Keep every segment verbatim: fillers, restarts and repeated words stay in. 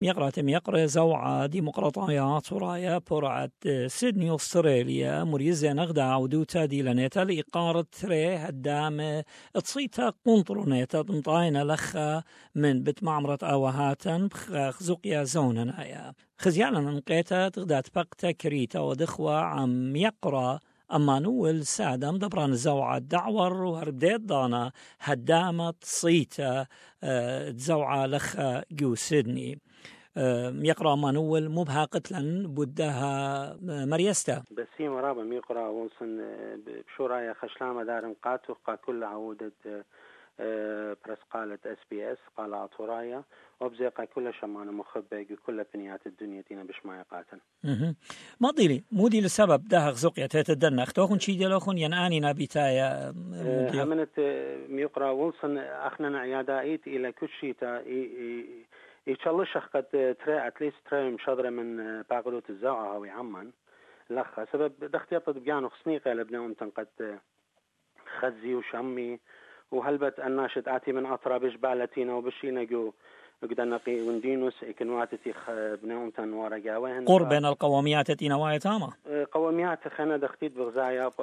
يقرأ تم يقرأ زوعة ديمقراطيات ورايا برعة سيدني أستراليا مريزة نغدا عودوتا دي لنيتا لإقارة تري هدام تصيتا قنطرونيتا تنطاينا لخا من بت معمرة آوهاتا بخزوقيا زوننايا خزيانا نقيتا تغدات بقتا كريتا ودخوة عم يقرأ أما نول سادم دبران زوعة دعور وهربديت دانا هدامة صيتا زوعة لخا جو سيدني يقرأ مانول مبها قتلا بدها مريستا بسيم رابا يقرأ ونصن بشورايا خشلامة دارم قاتو قا كل عودة برس قالت اس بي اس قال عطورايا وبزيقا كل شمان مخبئ كل بنيات الدنيا تينا بشماية قاتل ما ضيلي مودي لسبب ده غزوقيا تتدنى اختوخن شي ديالوخن يناني نابيتايا همنت ميقرأ ونصن اخنا عيادائيت الى كل شيء يتشلش قد ترى اتليست ترى مشادرة من باقلوت الزاعة هاوي عمان لخا سبب دختيات بيانو خصنيقة لبناهم تنقد خزي وشمي وهلبت الناشط آتي من أطرا بجبالتينا وبشينا جو قدنا قي وندينوس إكنواتي بناهم تنوارا جاوهن قربنا القوميات تينا واي تاما قوميات خنا دختيت بغزايا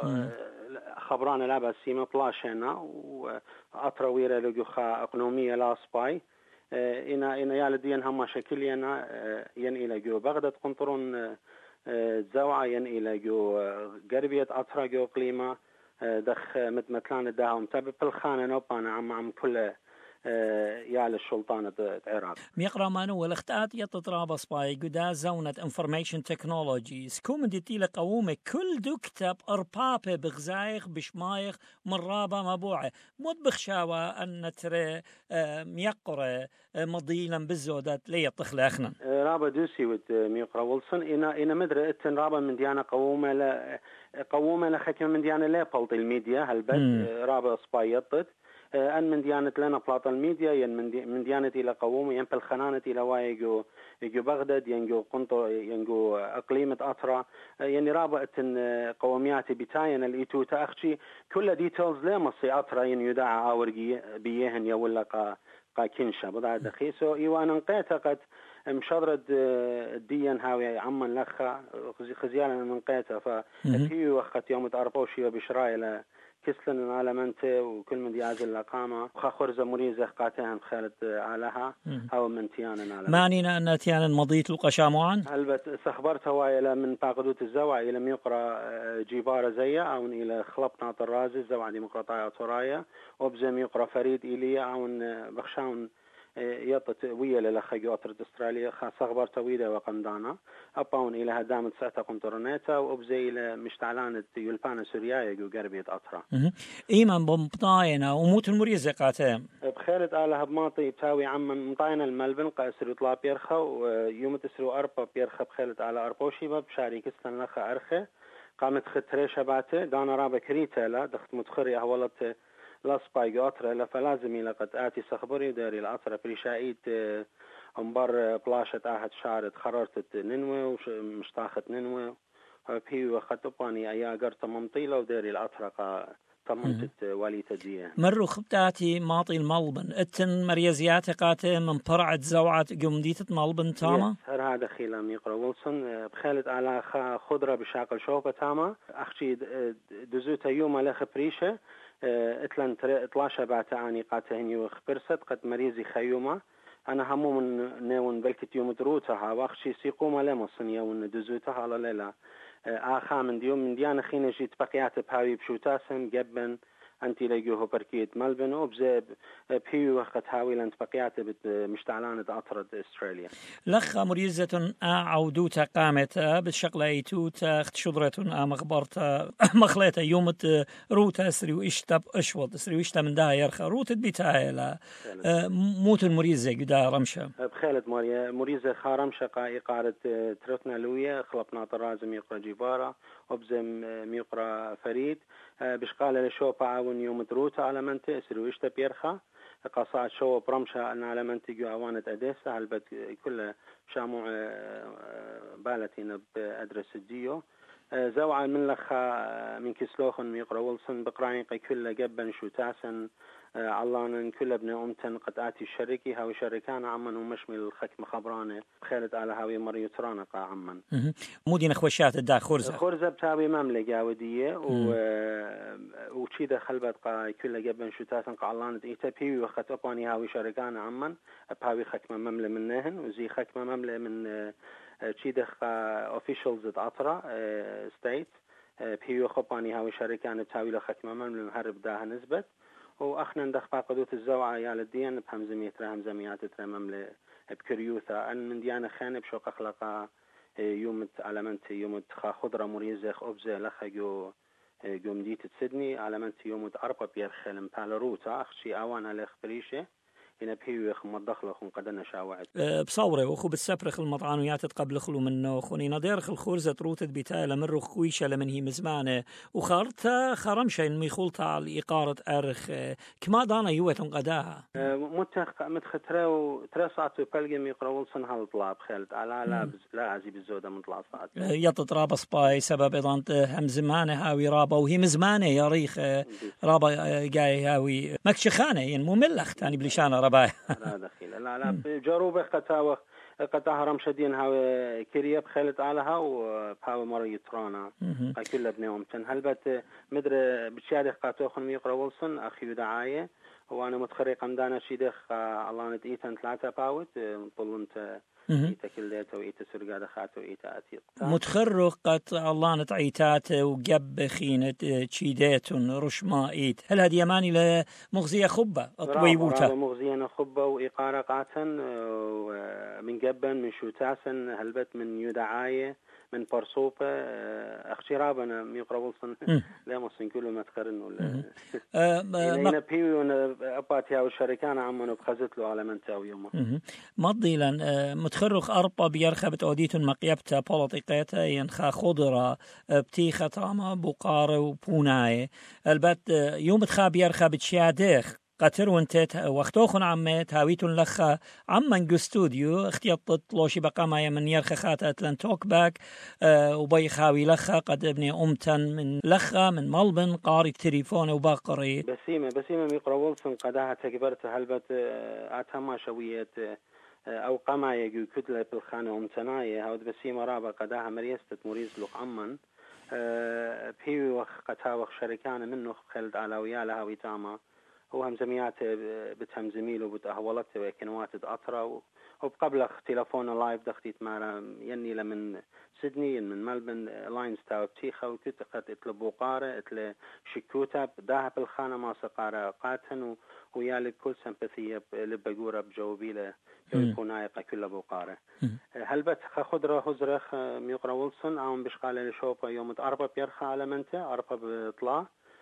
خبران لابا سيما بلاشينا وأطرا ويرا لجو خا أقنومية لا سباي إنا إنا يالدين هم شكلينا ين إلى جو بغداد قنطرون زوعة ين إلى جو قربية أطرا جو قليمة دخ متمثلان الداهم تبع بالخانة نوبانا عم عم كل يال السلطانة العراق ميقرأ مانو الاختات يتطرابص باي قدا زونة انفورميشن تكنولوجيز كوم ديتي لقوومة كل دكتب اربابة بغزايخ بشمايخ مرابة مبوعة مد بخشاوة ان ترى ميقرأ مضيلا بالزودات لي تخلقنا رابا دوسي ود ميقرأ ولسن إنا إنا مدري اتن رابا من ديانا قوومة ل قوومة لخكمة من ديانا لا بلط الميديا هلبت رابا سبايطت أن من ديانة لنا بلاط الميديا ين من من ديانة إلى قوم ين بالخنانة إلى وايجو يجو بغداد ينجو قنطو ينجو أقليمة أطرا يعني رابعة قوميات بتاين الإيتو تأخشي كل ديتيلز لا مصي أطرا ين يدعى أورجي بيهن يولا قا قا كنشة بضع دخيسو إيوان انقيت قد مشادرة ديان هاوي عمان لخا خزيانا من قيتها فهي وقت يوم تأربوشي وبشرايل كسلن على منته وكل من ديازل الأقامة وخخرز مريزة قاتها خالد علىها أو من تيانا على مانينا أن تيانا مضيت القشاموعا هلبت سخبرت هواي إلى من باقدوت الزوع إلى ميقرأ جيبارة زيا أو إلى خلبنا الرازي الزوع ديمقراطية طرايا وبزم يقرأ فريد إلي أو بخشاون يطت ويا للخيو أطرد أستراليا خاص أخبار طويلة وقمدانا أباون إلى هدامة ساعة قنطرنيتا وأبزي إلى مشتعلانة يلبان سوريا يجو قربية أطرا إيمان بمطاينة وموت المريزة قاتهم بخيرت آلة هبماطي تاوي عم مطاينة الملبن قاسر يطلع بيرخا ويوم تسرو أربا بيرخا بخيرت آلة أربوشي بشاري كستن لخا أرخي قامت خطري شباتي دانا رابا كريتا لا دخت متخري أولت لا سبايق أطرة لا فلازم لقد آتي سخبري داري الأطرة بريشايت أمبار بلاشة آهد شارت خررت ننوي ومشتاخت ننوي بهي وخطباني أيا قرط ممطيلة وداري الأطرة طمنت والية ديه مرو خبتاتي ماطي الملبن اتن مريزيات قاتي من برعة زوعة قمدية ملبن تاما هر هذا خيلا ميقرأ ويلسون بخالد على خضرة بشاقل شوفة تاما أخشي دزوتا يوم لخ بريشة اتلان اطلاشة بعتاني قاتهن يخبرست قد مريزي خيومة أنا همو من نيون بلكت يوم دروتها واخشي سيقوم لمصن يوم دزوتها على ليلة آخا من ديوم من ديانا خينا جيت بقيات بهاوي بشوتاسن جبن أنتي لقوه بركيت ملبن وبزيب بهيو وقت هاوي لانت بقيات مشتعلانة أطرد أستراليا لخ مريزة عودوتا قامت بالشغلة ايتوتا اخت شضرة مخبرتا مخليتا يومت روتا اسري واشتب اشوط اسري واشتا من دا يرخى روتا بيتايا لا موت المريزة قدا رمشة بخالد ماريا مريزة خارمشة قاي قارت ترتنا لوية خلقنا طرازم يقرأ جيبارة وبزم ميقرأ فريد بشقالة لشو باعون يوم دروتا على منطقة سرويشتا بيرخا قصاعد شو برمشة أن على منطقة عوانة أديسة هلبت كل شامع بالتين بأدرس الديو زوعة من لخا من كسلوخن ميقرا ولسن بقراني كل جبن شو تاسن علانا كل ابن أمتن قد آتي الشركي هاوي شركان عمن ومشمل الخك مخبرانه بخيلت على هاوي مريو ترانا قا عمن مودين خوشات الدا خرزة خرزة بتاوي مملكة جاودية و وشيدا خلبت قا كل جبن شو تاسن قا علانا إيتا بيوي وخت أباني هاوي شركان عمن بهاوي خك مملة منهن وزي خك مملة من تشيدخ officials العطرة state بيو خباني هاوي شركان بتاوي له خك مملة مهرب داها نسبت وأخنا ندخ قدوت الزوعة يال الدين بهمزمية ترى همزميات ترى مملة بكريوثا أن من ديانة خانب شو أخلاقا يوم علامنت يوم تخا خضرة مريزخ أبزة لخا جو جو مديت تسدني علامنت يوم أربع بيرخل مبالروتا أخشي أوانا لخبريشة هنا بيو يخ مدخل خون قدنا شاوعد بصورة وخو بالسفرخ المطعانيات قبل خلو منه خوني نادرخ الخورزة روتت بتايلة من رخ خويشة لمن هي مزمانة وخارتا خرمشين ميخولتا على إقارة أرخ كما دانا يوتن قداها متخ متخترو ترسعت وبلغي ميقرول سن هالطلاب خالد على لا لا عزيب الزودة من طلع صعد يطت رابا سباي سبب إضان هم زمانة هاوي رابا وهي مزمانة يا ريخ رابا جاي هاوي مكشخانة يعني مملخ تاني بلشانة رباي لا دخيل لا لا جروبه قتاوه قطع هرم شدين هاو كريب خالد علىها وبهاو مرة يترانا كل ابنهم تن هلبت مدر بتشارك قاتوخن ميقرا ويلسون أخي دعاية وأنا متخرج قمدانا شيدخ الله نتيتن ثلاثة باوت طلنت إيتا كليتا وإيتا سرقادة خاتو وإيتا أتيق متخرج قط الله نتعيتات وجب خينة تشيدات رشما إيت هل هذه يماني لمغزية خبة طويبوتا مغزية خبة وإقارة قاتن من جبن من شوتاسن هلبت من يدعاية من برصوبة اخترابنا ميقرا ويلسون لا مصن كله ما تقرن ولا هنا بيوي وانا أباتيا والشركان عمنا بخزت له على منتاو يوما مضيلا متخرخ أربا بيرخبت أوديتون مقيبتا بوليتيقيتا ينخا خضرة بتيخة راما بقارة وبوناي البت يوم تخا بيرخبت شياديخ قتر وانتت واختوخن عمت هاويتون لخا عمن جو ستوديو اختيطت لوشي بقى ما من يرخى خاتا اتلان توك باك اه وبي خاوي لخا قد ابني امتن من لخا من ملبن قاري تليفون وباقري بسيمة بسيمة ميقرا ويلسون قداها تكبرت هلبت اتهما شوية او قما يجو كتلة بالخانة امتناية هاود بسيمة رابا قداها مريستة مريز لق عمن اه بيوي وخ قتاوخ شركان منه خلد على ويالها ويتاما هو همزميات بتهم زميله وبتأهولت وكنوات أطرة وبقبل تلفون لايف دختيت مع يني لمن سيدني من ملبن لاينز تاو بتيخة وكنت قد اتلبو قارة اتل شكوتا داها بالخانة ما سقارة قاتن ويالي بكل سمباثية لبقورة بجوابي له يكون عايقة كل بقارة هل بت خضرة هزرخ ميقرا ويلسون عم بشقال لشوبة يوم أربع بيرخى على منته أربع بطلع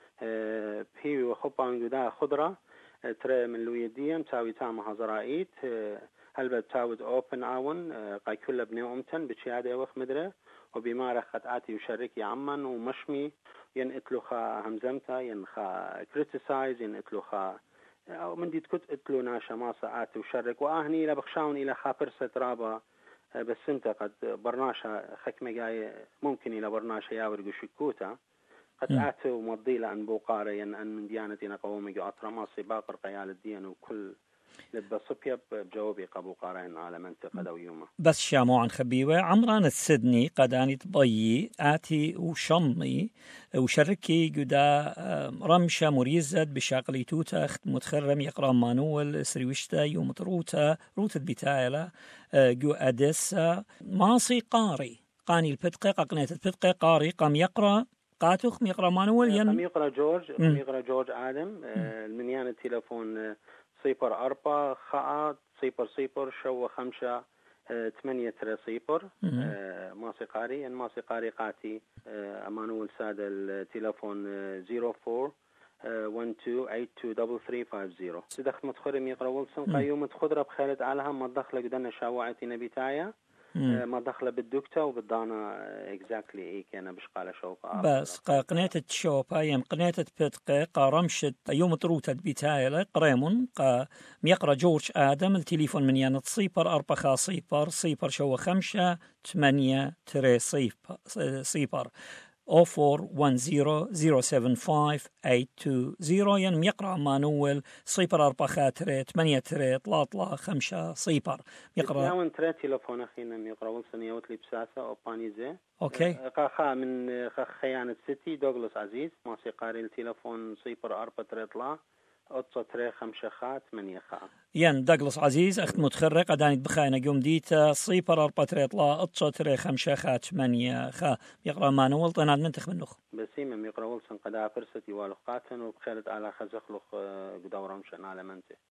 بهي وخبا من جدا خضرة ترى من لويديم تاوي تام هزرائيت هل بتاود أوبن عون قاي كل ابن أمتن بتشيادة وخ مدرة وبما رخت آتي وشارك يعمن ومشمي ينقتلو خا همزمتا ينخا كريتيسايز ينقتلو خا أو من دي تكت قتلو ناشا ماسا آتي وشارك وأهني لبخشاون إلى خابرسة رابا بس انت قد برناشا خكمة جاي ممكن إلى برناشا ياورقو شكوتا قد آتوا مضيلة أن بوقاري أن من ديانتنا قومي جو أطرماسي باقر قيال الدين وكل لبصبيا بجوابي قبو قارين على منطقة دويومة بس شامو عن خبيوة عمران السدني قداني تضيي آتي وشمي وشركي قدا رمشة مريزد بشاقلي توتا متخرم يقرأ مانوال سريوشتا يوم روتا روتا بتايلة جو أدسا ماصي قاري قاني البتقى قنيت البتقى قاري قام يقرأ قاتوخ ميقرا مانوال ين قام يقرا جورج قام يقرا جورج آدم المنيان التليفون صفر أربعة خاء صفر صفر شو خمسة ثمانية ترى صفر موسيقاري ين موسيقاري قاتي مانوال ساد التليفون زيرو فور one two eight two double three five zero سدخت متخرم يقرا ويلسون قيوم تخضر بخالد علىها ما دخل قدنا شاوعتي نبيتايا ما دخل بالدكتة وبدانا اكزاكتلي اي كان بشقالة شوقة بس قنية الشوبة يم قنية بتقى قارمشت يوم تروتة بيتايلة قريمون قا ميقرا جورج آدم التليفون من يانا صيبر أربخا صيبر صيبر شو خمسة ثمانية تري صيبر صيبر أو أربعة واحد صفر صفر سبعة خمسة ثمانية اثنين صفر ين ميقرا مانويل صيبر أربخا تري ثمانية تري طلاطلا خمسة صيبر ميقرا ياون تري تليفون أخينا ميقرا ولسن يوتلي بساسة أو بانيزي أوكي قاخا من خيانة سيتي دوغلاس عزيز موسيقاري التليفون صيبر أربعة تري طلا أطة تري خمسة خات ثمانية خات ين دوغلاس عزيز أخت متخرق أداني بخاينة قوم ديتا صيبر أربعة تري طلا أطة تري خمسة خات ثمانية خا ميقرا مانويل طيناد ننتخ منه بسيمة ميقرا ولسن قدا فرصتي والوقاتن وبخيرت على خزخلق قدورة مشان على منته